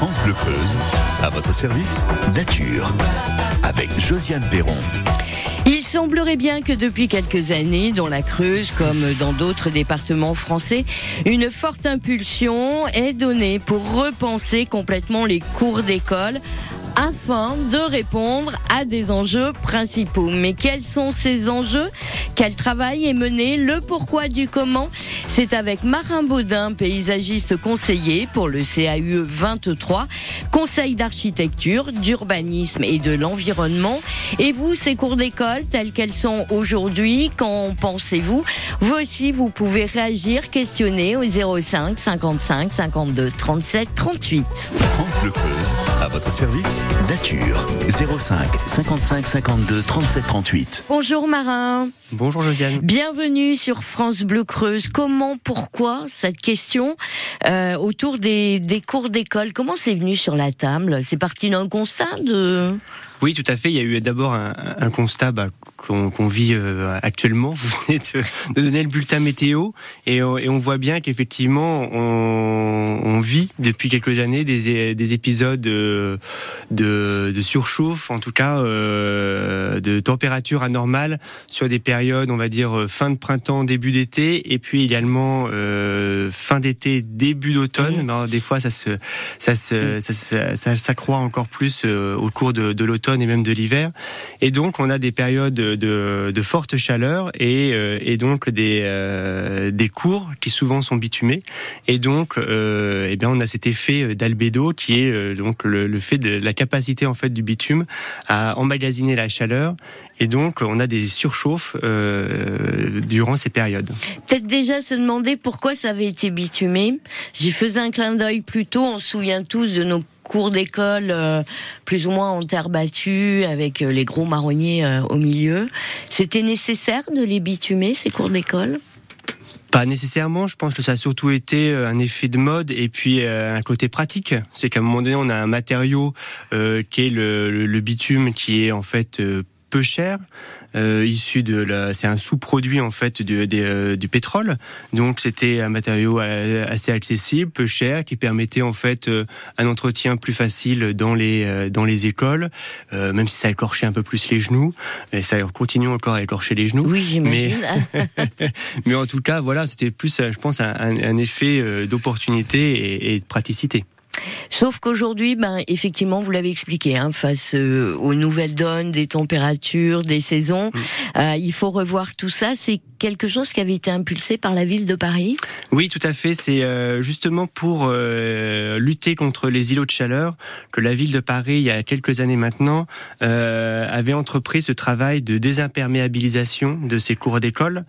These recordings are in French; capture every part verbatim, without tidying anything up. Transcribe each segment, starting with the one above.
France Bleu Creuse, à votre service, nature, avec Josiane Perron. Il semblerait bien que depuis quelques années, dans la Creuse comme dans d'autres départements français, une forte impulsion est donnée pour repenser complètement les cours d'école afin de répondre à des enjeux principaux. Mais quels sont ces enjeux ? Quel travail est mené ? Le pourquoi du comment ? C'est avec Marin Baudin, paysagiste conseiller pour le C A U E vingt-trois, conseil d'architecture, d'urbanisme et de l'environnement. Et vous, ces cours d'école telles qu'elles sont aujourd'hui, qu'en pensez-vous ? Vous aussi, vous pouvez réagir, questionner au zéro cinq cinquante-cinq cinquante-deux trente-sept trente-huit. France Bleu Creuse, à votre service, nature, zéro cinq cinquante-cinq cinquante-deux trente-sept trente-huit. Bonjour Marin. Bonjour Josiane. Bienvenue sur France Bleu Creuse. Comment, pourquoi cette question euh, autour des, des cours d'école ? Comment c'est venu sur la table ? C'est parti d'un constat de... Oui, tout à fait. Il y a eu d'abord un, un constat bah, qu'on, qu'on vit euh, actuellement. Vous venez de, de donner le bulletin météo et, et on voit bien qu'effectivement, on, on vit depuis quelques années des, des épisodes de, de, de surchauffe, en tout cas euh, de température anormale sur des périodes, on va dire, fin de printemps, début d'été, et puis également euh, fin d'été, début d'automne. Mmh. Alors, des fois, ça se, ça se, ça, ça, ça s'accroît encore plus euh, au cours de, de l'automne et même de l'hiver, et donc on a des périodes de, de, de forte chaleur et, euh, et donc des, euh, des cours qui souvent sont bitumés, et donc euh, eh bien on a cet effet d'albédo qui est euh, donc le, le fait de la capacité en fait du bitume à emmagasiner la chaleur, et donc on a des surchauffes euh, durant ces périodes. Peut-être déjà se demander pourquoi ça avait été bitumé. J'y faisais un clin d'œil plus tôt, on se souvient tous de nos cours d'école euh, plus ou moins en terre battue avec euh, les gros marronniers euh, au milieu. C'était nécessaire de les bitumer, ces cours d'école ? Pas nécessairement, je pense que ça a surtout été un effet de mode et puis euh, un côté pratique. C'est qu'à un moment donné, on a un matériau euh, qui est le, le, le bitume, qui est en fait euh, peu cher. Euh, issu de la, c'est un sous-produit en fait du, du, euh, du pétrole. Donc c'était un matériau assez accessible, peu cher, qui permettait en fait euh, un entretien plus facile dans les euh, dans les écoles, euh, même si ça écorchait un peu plus les genoux. Et ça continue encore à écorcher les genoux. Oui, j'imagine. Mais, mais en tout cas, voilà, c'était plus, je pense, un, un effet d'opportunité et, et de praticité. Sauf qu'aujourd'hui, ben effectivement, vous l'avez expliqué, hein, face euh, aux nouvelles donnes, des températures, des saisons, mmh. euh, il faut revoir tout ça. C'est quelque chose qui avait été impulsé par la ville de Paris ? Oui, tout à fait. C'est euh, justement pour euh, lutter contre les îlots de chaleur que la ville de Paris, il y a quelques années maintenant, euh, avait entrepris ce travail de désimperméabilisation de ces cours d'école,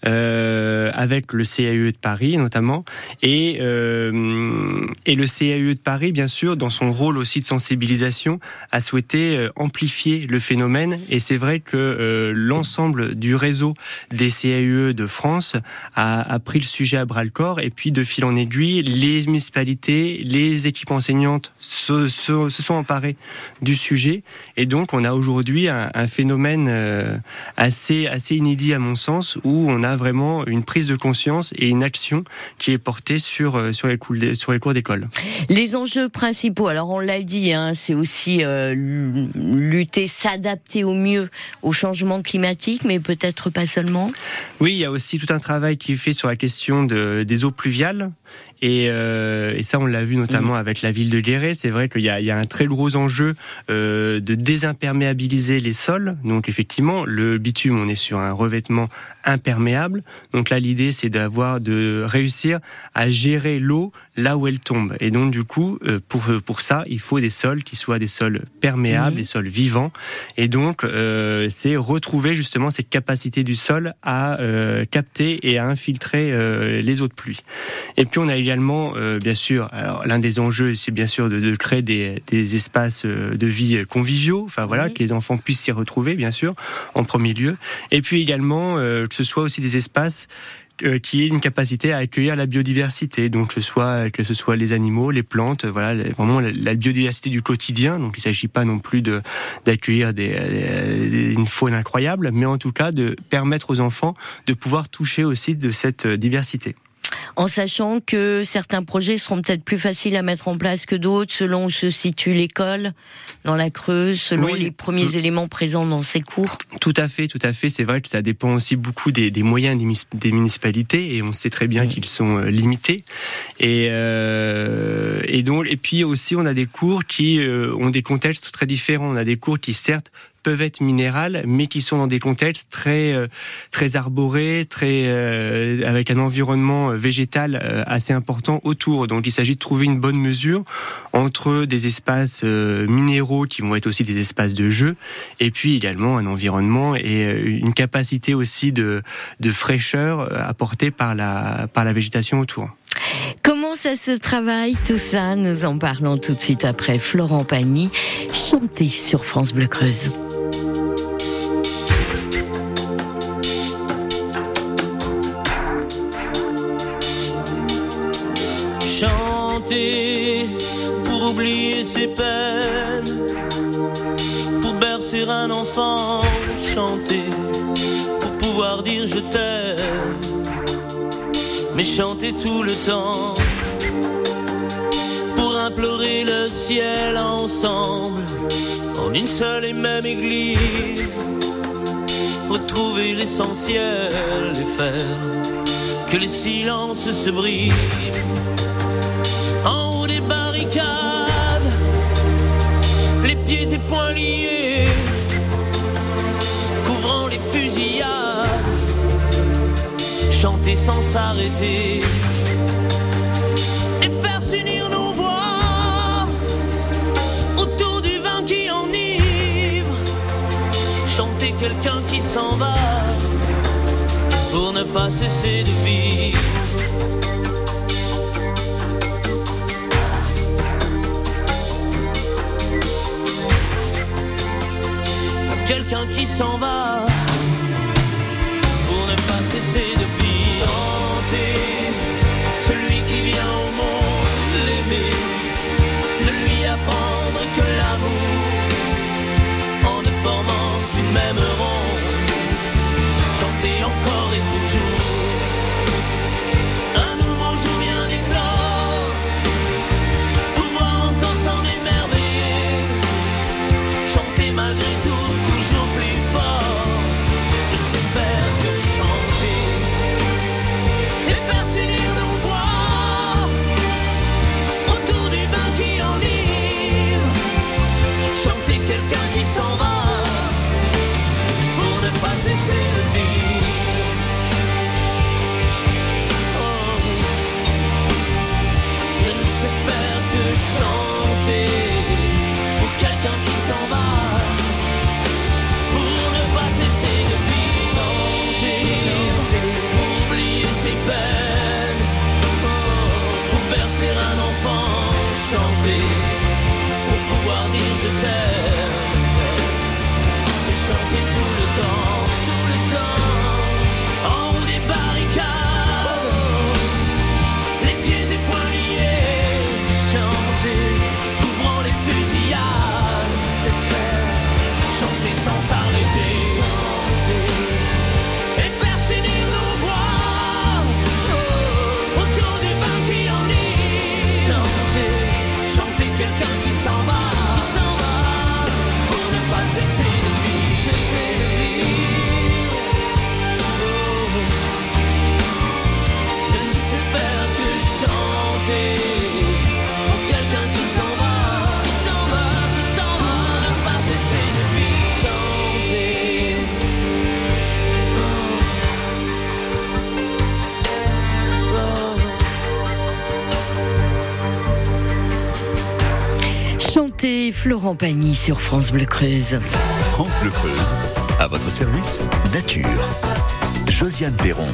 euh, avec le C A U E de Paris notamment, et euh, et le C A U E de Paris, bien sûr, dans son rôle aussi de sensibilisation, a souhaité euh, amplifier le phénomène. Et c'est vrai que euh, l'ensemble du réseau des C A U E de France a, a pris le sujet à bras-le-corps. Et puis, de fil en aiguille, les municipalités, les équipes enseignantes se, se, se sont emparées du sujet. Et donc, on a aujourd'hui un, un phénomène euh, assez, assez inédit à mon sens, où on a vraiment une prise de conscience et une action qui est portée sur, sur, les, cours, sur les cours d'école. Les enjeux principaux, alors on l'a dit, hein, c'est aussi euh, lutter, s'adapter au mieux au changement climatique, mais peut-être pas seulement. Oui, il y a aussi tout un travail qui est fait sur la question de, des eaux pluviales. Et, euh, et ça, on l'a vu notamment avec la ville de Guéret. C'est vrai qu'il y a, il y a un très gros enjeu euh, de désimperméabiliser les sols. Donc effectivement, le bitume, on est sur un revêtement imperméable. Donc là, l'idée, c'est d'avoir, de réussir à gérer l'eau là où elle tombe. Et donc du coup, pour pour ça, il faut des sols qui soient des sols perméables, mmh. des sols vivants. Et donc, euh, c'est retrouver justement cette capacité du sol à euh, capter et à infiltrer euh, les eaux de pluie. Et puis on a également, euh, bien sûr, alors l'un des enjeux, c'est bien sûr de, de créer des, des espaces de vie conviviaux. Enfin voilà, mmh. que les enfants puissent s'y retrouver, bien sûr, en premier lieu. Et puis également euh, que ce soit aussi des espaces qui ait une capacité à accueillir la biodiversité, donc que ce soit que ce soit les animaux, les plantes, voilà, vraiment la, la biodiversité du quotidien. Donc il ne s'agit pas non plus de d'accueillir des, des, une faune incroyable, mais en tout cas de permettre aux enfants de pouvoir toucher aussi de cette diversité. en sachant que certains projets seront peut-être plus faciles à mettre en place que d'autres, selon où se situe l'école, dans la Creuse, selon oui. les premiers mmh. éléments présents dans ces cours. Tout à fait, tout à fait. C'est vrai que ça dépend aussi beaucoup des, des moyens des municipalités, et on sait très bien mmh. qu'ils sont limités. Et, euh, et donc, et puis aussi, on a des cours qui euh, ont des contextes très différents. On a des cours qui, certes, peuvent être minérales, mais qui sont dans des contextes très euh, très arborés, très euh, avec un environnement végétal euh, assez important autour. Donc il s'agit de trouver une bonne mesure entre des espaces euh, minéraux qui vont être aussi des espaces de jeu, et puis également un environnement et une capacité aussi de de fraîcheur apportée par la par la végétation autour. Comment ça se travaille tout ça? Nous en parlons tout de suite après Florent Pagny, chanté sur France Bleu Creuse. Chanter pour oublier ses peines, pour bercer un enfant, chanter pour pouvoir dire je t'aime, mais chanter tout le temps pour implorer le ciel ensemble en une seule et même église, retrouver l'essentiel et faire que les silences se brisent. En haut des barricades, les pieds et poings liés, couvrant les fusillades, chanter sans s'arrêter et faire s'unir nos voix autour du vin qui enivre, chanter quelqu'un qui s'en va pour ne pas cesser de vivre. Quelqu'un qui s'en va pour ne pas cesser de vivre. Chanter celui qui vient au monde l'aimer, ne lui apprendre que l'amour en ne formant qu'une même ronde. Chanter encore et toujours un nouveau jour vient d'éclore, pouvoir encore s'en émerveiller, chanter malgré tout. Florent Pagny sur France Bleu Creuse. France Bleu Creuse, à votre service, nature. Josiane Perron.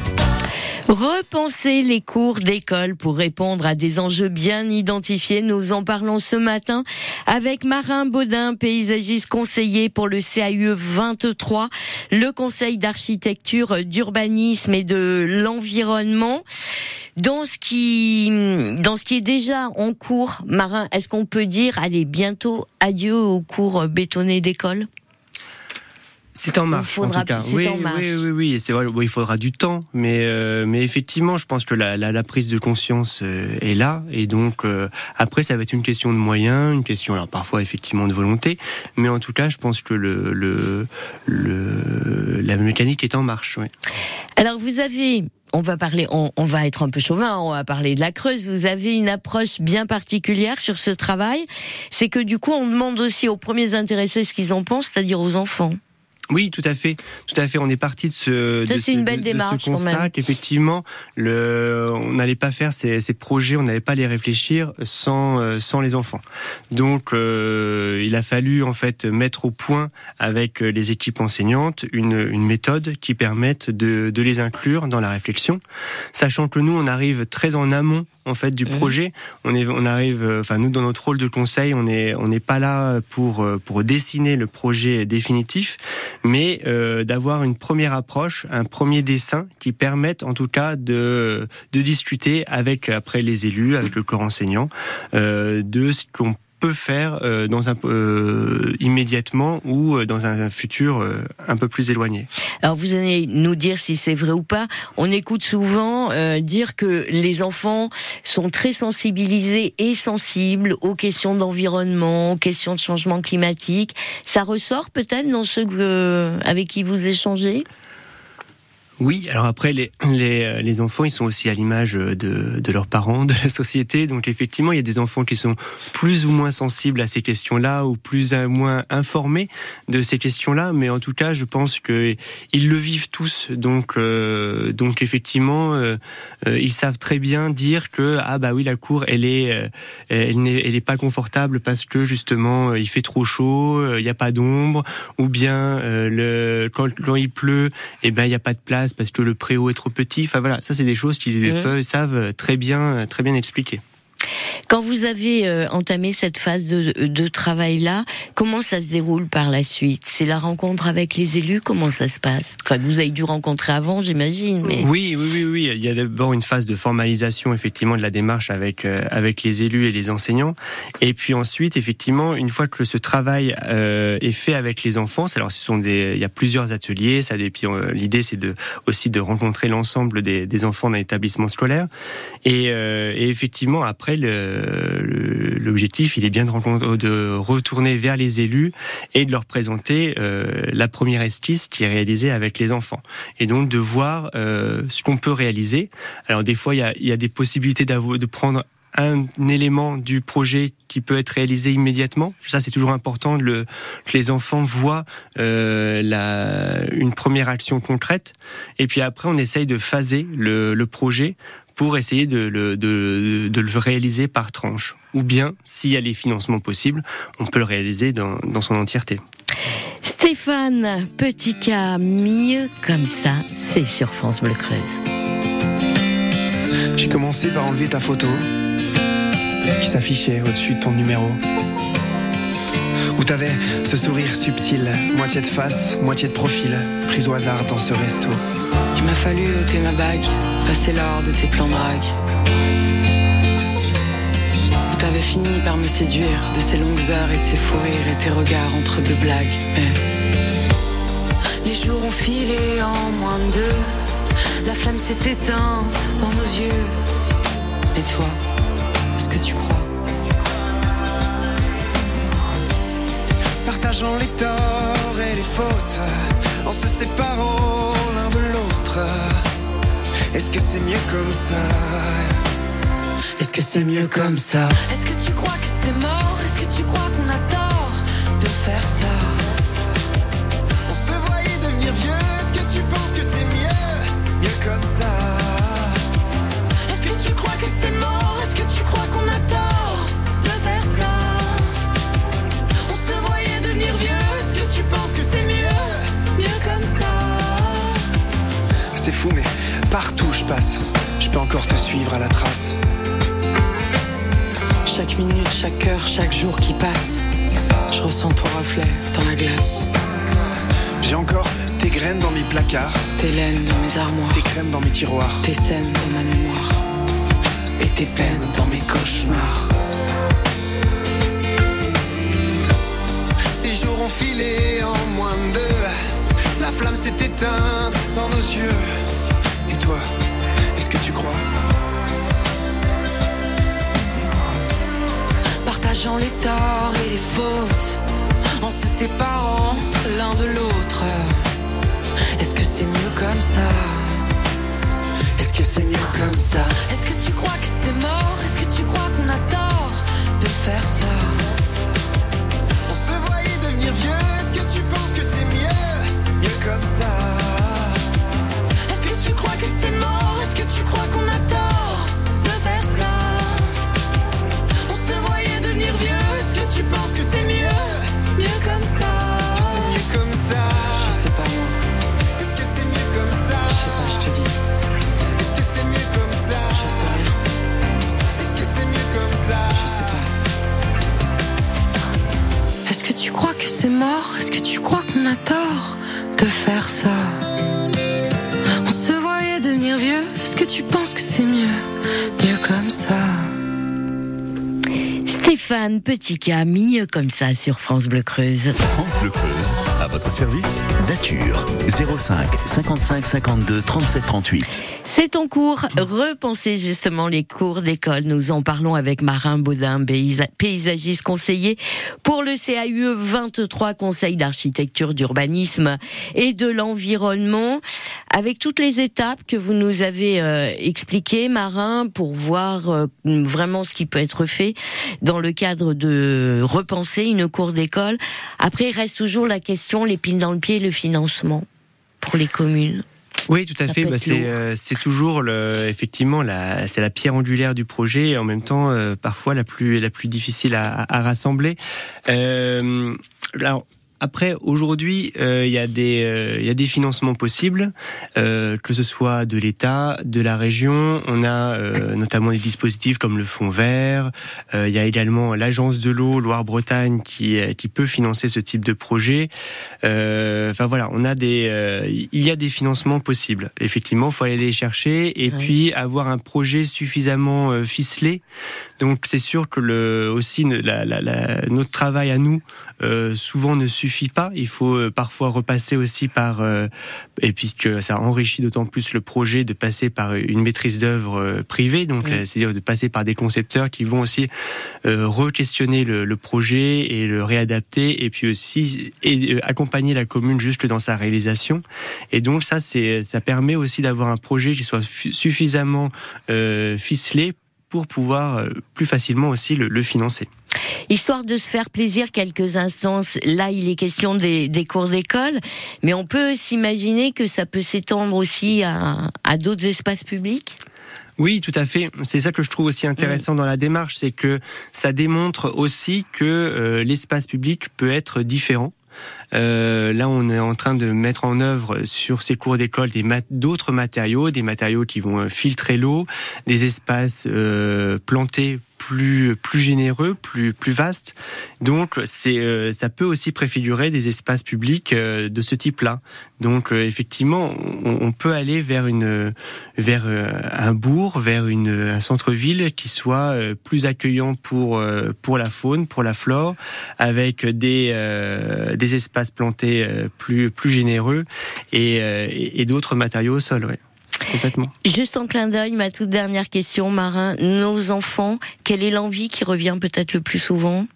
Repenser les cours d'école pour répondre à des enjeux bien identifiés. Nous en parlons ce matin avec Marin Baudin, paysagiste conseiller pour le C A U vingt-trois, le Conseil d'architecture, d'urbanisme et de l'environnement. Dans ce qui, dans ce qui est déjà en cours, Marin, est-ce qu'on peut dire, allez, bientôt adieu aux cours bétonnés d'école ? C'est en marche, faudra, en tout cas. C'est oui, en marche. oui, oui, oui. C'est vrai. Bon, il faudra du temps, mais euh, mais effectivement, je pense que la, la, la prise de conscience euh, est là, et donc euh, après, ça va être une question de moyens, une question, alors parfois effectivement de volonté, mais en tout cas, je pense que le le, le la mécanique est en marche. Oui. Alors vous avez, on va parler, on, on va être un peu chauvin, on va parler de la Creuse. Vous avez une approche bien particulière sur ce travail. C'est que du coup, on demande aussi aux premiers intéressés ce qu'ils en pensent, c'est-à-dire aux enfants. Oui, tout à fait, tout à fait. On est parti de ce, Ça, de c'est ce, une belle de, démarche, de ce constat qu'effectivement, le, on n'allait pas faire ces, ces projets, on n'allait pas les réfléchir sans, euh, sans les enfants. Donc, euh, il a fallu en fait mettre au point avec les équipes enseignantes une, une méthode qui permette de, de les inclure dans la réflexion, sachant que nous, on arrive très en amont en fait du projet. On est, on arrive, enfin nous dans notre rôle de conseil, on est, on n'est pas là pour pour dessiner le projet définitif, mais euh, d'avoir une première approche, un premier dessin qui permette en tout cas de de discuter avec après les élus, avec le corps enseignant, euh, de ce qu'on peut faire euh, dans un euh, immédiatement ou dans un futur euh, un peu plus éloigné. Alors vous allez nous dire si c'est vrai ou pas. On écoute souvent euh, dire que les enfants sont très sensibilisés et sensibles aux questions d'environnement, aux questions de changement climatique. Ça ressort peut-être dans ceux que, avec qui vous échangez ? Oui, alors après les les les enfants, ils sont aussi à l'image de de leurs parents, de la société. Donc effectivement, il y a des enfants qui sont plus ou moins sensibles à ces questions-là ou plus ou moins informés de ces questions-là, mais en tout cas, je pense que ils le vivent tous. Donc euh, donc effectivement, euh, euh, ils savent très bien dire que ah bah oui, la cour, elle est euh, elle n'est elle est pas confortable parce que justement, il fait trop chaud, il y a pas d'ombre, ou bien euh, le quand quand il pleut, eh ben il y a pas de place parce que le préau est trop petit. Enfin voilà, ça c'est des choses qu'ils mmh. peuvent, savent très bien, très bien expliquer. Quand vous avez euh, entamé cette phase de, de travail-là, comment ça se déroule par la suite ? C'est la rencontre avec les élus ? Comment ça se passe ? Enfin, vous avez dû rencontrer avant, j'imagine. Mais... Oui, oui, oui, oui. Il y a d'abord une phase de formalisation, effectivement, de la démarche avec euh, avec les élus et les enseignants. Et puis ensuite, effectivement, une fois que ce travail euh, est fait avec les enfants, alors ce sont des, il y a plusieurs ateliers. Ça, et puis euh, l'idée, c'est de aussi de rencontrer l'ensemble des, des enfants d'un établissement scolaire. Et, euh, et effectivement, après le l'objectif, il est bien de, rencontrer, de retourner vers les élus et de leur présenter euh, la première esquisse qui est réalisée avec les enfants. Et donc de voir euh, ce qu'on peut réaliser. Alors des fois, il y a, il y a des possibilités de prendre un élément du projet qui peut être réalisé immédiatement. Ça, c'est toujours important de le, que les enfants voient euh, la, une première action concrète. Et puis après, on essaye de phaser le, le projet pour essayer de le, de, de le réaliser par tranche. Ou bien, s'il y a les financements possibles, on peut le réaliser dans, dans son entièreté. Stéphane Petit-Cas, mieux comme ça, c'est sur France Bleu Creuse. J'ai commencé par enlever ta photo qui s'affichait au-dessus de ton numéro, où t'avais ce sourire subtil, moitié de face, moitié de profil, prise au hasard dans ce resto. Il m'a fallu ôter ma bague, passer l'or de tes plans drague, où t'avais fini par me séduire, de ces longues heures et de ces fous rires et tes regards entre deux blagues. Mais les jours ont filé en moins de deux, la flamme s'est éteinte dans nos yeux. Et toi, est-ce que tu crois? Partageant les torts et les fautes, en se séparant l'un de l'autre. Est-ce que c'est mieux comme ça? Est-ce que c'est mieux comme ça? Est-ce que tu crois que c'est mort? Est-ce que tu crois qu'on a tort de faire ça? On se voyait devenir vieux. Est-ce que tu penses que c'est mieux, mieux comme ça? Est-ce que tu crois que c'est mort? Est-ce que tu crois qu'on a tort de faire ça? On se voyait devenir vieux. Est-ce que tu penses que c'est mieux, mieux comme ça? C'est fou, mais partout je passe, je peux encore te suivre à la trace. Chaque minute, chaque heure, chaque jour qui passe, je ressens ton reflet dans la glace. J'ai encore tes graines dans mes placards, tes laines dans mes armoires, tes crèmes dans mes tiroirs, tes scènes dans ma mémoire, et tes peines dans mes cauchemars. Les jours ont filé en moins de deux, éteinte dans nos yeux. Et toi, est-ce que tu crois? Partageant les torts et les fautes, en se séparant l'un de l'autre. Est-ce que c'est mieux comme ça? Est-ce que c'est mieux comme ça? Est-ce que tu crois que c'est mort? Est-ce que tu crois qu'on a tort de faire ça? On se voyait devenir vieux. Est-ce que tu penses que c'est mieux, mieux comme ça? Est-ce que tu crois que c'est mort? Est-ce que tu crois qu'on a tort de faire ça? On se voyait devenir vieux. Est-ce que tu penses que c'est mieux, mieux comme ça? Est-ce que c'est mieux comme ça? Je sais pas moi. Est-ce que c'est mieux comme ça? Je sais pas, je te dis. Est-ce que c'est mieux comme ça? Je sais rien. Est-ce que c'est mieux comme ça? Je sais pas. Est-ce que tu crois que c'est mort? Est-ce que tu crois qu'on a tort de faire ça? On se voyait devenir vieux. Est-ce que tu penses que c'est mieux, mieux comme ça? Stéphane Petit-Cas, mieux comme ça sur France Bleu Creuse. France Bleu Creuse, à votre service, nature. zéro cinq cinquante-cinq cinquante-deux trente-sept trente-huit. C'est en cours, repenser justement les cours d'école. Nous en parlons avec Marin Baudin, paysagiste conseiller pour le C A U E vingt-trois, Conseil d'architecture, d'urbanisme et de l'environnement. Avec toutes les étapes que vous nous avez euh, expliquées, Marin, pour voir euh, vraiment ce qui peut être fait dans le cadre de repenser une cour d'école. Après, il reste toujours la question, l'épine dans le pied, le financement pour les communes. Oui, tout à Ça fait. peut Bah, être c'est, lourd. euh, c'est toujours le, effectivement la, c'est la pierre angulaire du projet et en même temps euh, parfois la plus la plus difficile à, à rassembler. Euh, alors. Après, aujourd'hui, il euh, y a des, il euh, y a des financements possibles, euh, que ce soit de l'État, de la région. On a euh, notamment des dispositifs comme le Fonds Vert. Il euh, y a également l'Agence de l'eau Loire-Bretagne qui qui peut financer ce type de projet. Euh, enfin voilà, on a des, euh, il y a des financements possibles. Effectivement, il faut aller les chercher et ouais. puis avoir un projet suffisamment euh, ficelé. Donc c'est sûr que le aussi la, la, la, notre travail à nous euh, souvent ne suffit pas. Il faut euh, parfois repasser aussi par euh, et puisque ça enrichit d'autant plus le projet de passer par une maîtrise d'œuvre euh, privée. Donc oui. euh, c'est-à-dire de passer par des concepteurs qui vont aussi euh, re-questionner le, le projet et le réadapter et puis aussi et, euh, accompagner la commune juste dans sa réalisation. Et donc ça c'est ça permet aussi d'avoir un projet qui soit f- suffisamment euh, ficelé pour pouvoir plus facilement aussi le, le financer. Histoire de se faire plaisir quelques instants, là il est question des, des cours d'école, mais on peut s'imaginer que ça peut s'étendre aussi à, à d'autres espaces publics ? Oui, tout à fait. C'est ça que je trouve aussi intéressant mmh. dans la démarche, c'est que ça démontre aussi que euh, l'espace public peut être différent. Euh, là, on est en train de mettre en œuvre sur ces cours d'école des mat- d'autres matériaux, des matériaux qui vont filtrer l'eau, des espaces euh, plantés plus plus généreux, plus plus vastes. Donc, c'est euh, ça peut aussi préfigurer des espaces publics euh, de ce type-là. Donc, euh, effectivement, on, on peut aller vers une vers euh, un bourg, vers une un centre-ville qui soit euh, plus accueillant pour euh, pour la faune, pour la flore, avec des euh, des espaces plantés euh, plus plus généreux et euh, et, et d'autres matériaux au sol. Ouais. Complètement. Juste en clin d'œil, ma toute dernière question, Marin. Nos enfants, quelle est l'envie qui revient peut-être le plus souvent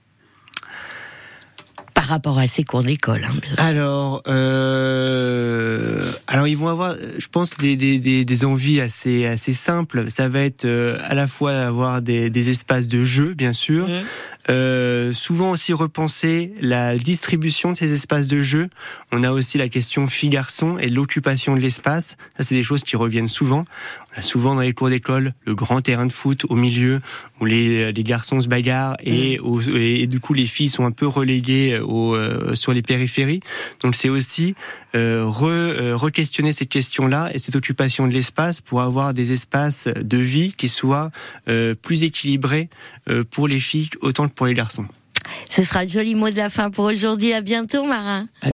par rapport à ces cours d'école, hein, bien sûr. Alors, euh, alors ils vont avoir, je pense, des, des, des, des envies assez, assez simples. Ça va être euh, à la fois avoir des, des espaces de jeu, bien sûr. Mmh. Euh, souvent aussi repenser la distribution de ces espaces de jeu. On a aussi la question filles-garçons et l'occupation de l'espace. Ça, c'est des choses qui reviennent souvent. On a souvent dans les cours d'école le grand terrain de foot au milieu où les, les garçons se bagarrent et, mmh. au, et, et du coup les filles sont un peu reléguées au, euh, sur les périphéries. Donc c'est aussi euh, re, euh, re-questionner ces questions-là et cette occupation de l'espace pour avoir des espaces de vie qui soient euh, plus équilibrés euh, pour les filles autant que pour les garçons. Ce sera le joli mot de la fin pour aujourd'hui. À bientôt, Marin.